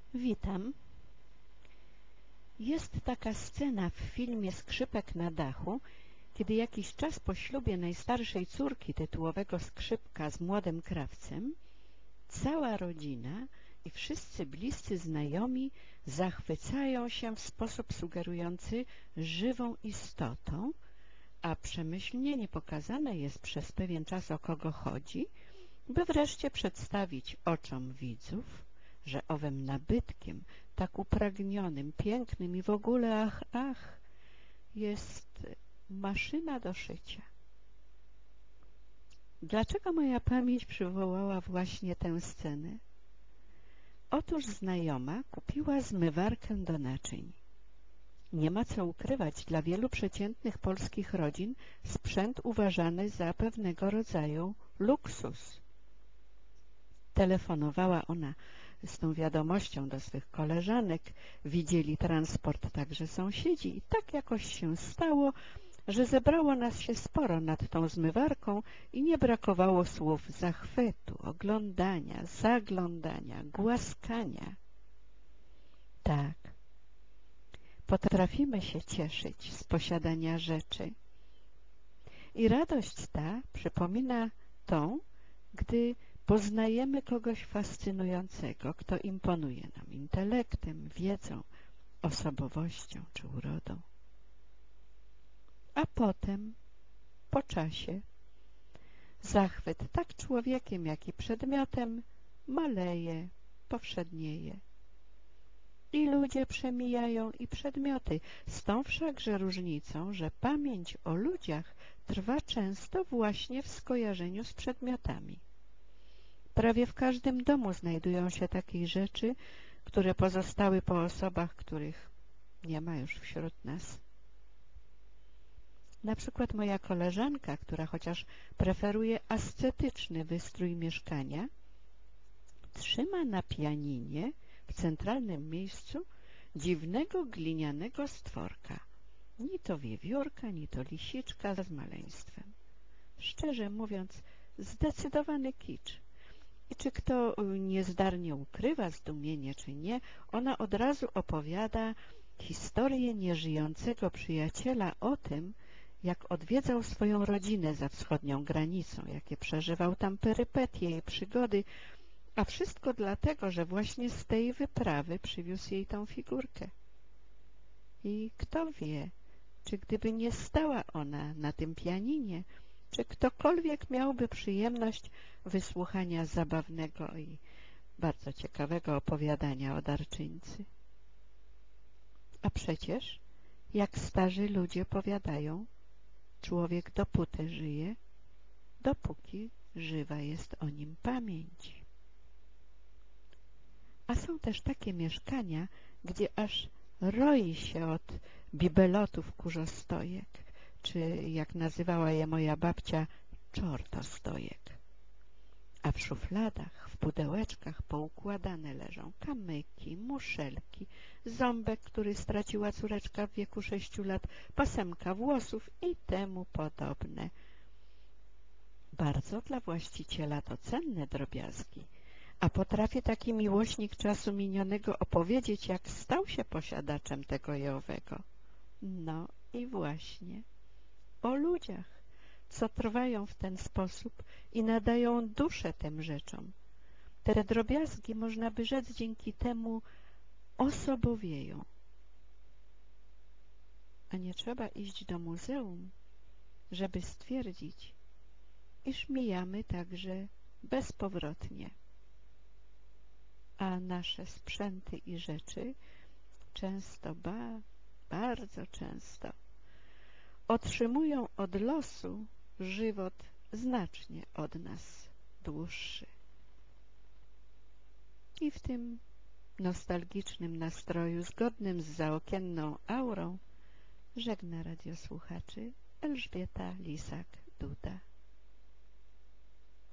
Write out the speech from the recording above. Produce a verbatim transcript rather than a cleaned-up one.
Witam. Jest taka scena w filmie Skrzypek na dachu, kiedy jakiś czas po ślubie najstarszej córki tytułowego Skrzypka z młodym krawcem cała rodzina i wszyscy bliscy znajomi zachwycają się w sposób sugerujący żywą istotą, a przemyślnie nie pokazane jest przez pewien czas, o kogo chodzi, by wreszcie przedstawić oczom widzów, że owym nabytkiem, tak upragnionym, pięknym i w ogóle ach, ach, jest maszyna do szycia. Dlaczego moja pamięć przywołała właśnie tę scenę? Otóż znajoma kupiła zmywarkę do naczyń. Nie ma co ukrywać, dla wielu przeciętnych polskich rodzin sprzęt uważany za pewnego rodzaju luksus. Telefonowała ona z tą wiadomością do swych koleżanek, widzieli transport także sąsiedzi i tak jakoś się stało, że zebrało nas się sporo nad tą zmywarką i nie brakowało słów zachwytu, oglądania, zaglądania, głaskania. Tak, potrafimy się cieszyć z posiadania rzeczy i radość ta przypomina tą, gdy poznajemy kogoś fascynującego, kto imponuje nam intelektem, wiedzą, osobowością czy urodą. A potem, po czasie, zachwyt tak człowiekiem, jak i przedmiotem maleje, powszednieje. I ludzie przemijają, i przedmioty, z tą wszakże różnicą, że pamięć o ludziach trwa często właśnie w skojarzeniu z przedmiotami. Prawie w każdym domu znajdują się takie rzeczy, które pozostały po osobach, których nie ma już wśród nas. Na przykład moja koleżanka, która chociaż preferuje ascetyczny wystrój mieszkania, trzyma na pianinie w centralnym miejscu dziwnego glinianego stworka. Ni to wiewiórka, ni to lisiczka z maleństwem. Szczerze mówiąc, zdecydowany kicz. I czy kto niezdarnie ukrywa zdumienie, czy nie, ona od razu opowiada historię nieżyjącego przyjaciela o tym, jak odwiedzał swoją rodzinę za wschodnią granicą, jakie przeżywał tam perypetie i przygody, a wszystko dlatego, że właśnie z tej wyprawy przywiózł jej tą figurkę. I kto wie, czy gdyby nie stała ona na tym pianinie, czy ktokolwiek miałby przyjemność wysłuchania zabawnego i bardzo ciekawego opowiadania o darczyńcy. A przecież, jak starzy ludzie powiadają, człowiek dopóty żyje, dopóki żywa jest o nim pamięć. A są też takie mieszkania, gdzie aż roi się od bibelotów kurzostojek, czy jak nazywała je moja babcia, czortostojek. A w szufladach, w pudełeczkach poukładane leżą kamyki, muszelki, ząbek, który straciła córeczka w wieku sześciu lat, pasemka włosów i temu podobne. Bardzo dla właściciela to cenne drobiazgi, a potrafi taki miłośnik czasu minionego opowiedzieć, jak stał się posiadaczem tego i owego. No i właśnie o ludziach, co trwają w ten sposób i nadają duszę tym rzeczom. Te drobiazgi, można by rzec, dzięki temu osobowieją. A nie trzeba iść do muzeum, żeby stwierdzić, iż mijamy także bezpowrotnie. A nasze sprzęty i rzeczy często, ba, bardzo często otrzymują od losu żywot znacznie od nas dłuższy. I w tym nostalgicznym nastroju, zgodnym z zaokienną aurą, żegna radiosłuchaczy Elżbieta Lisak-Duda.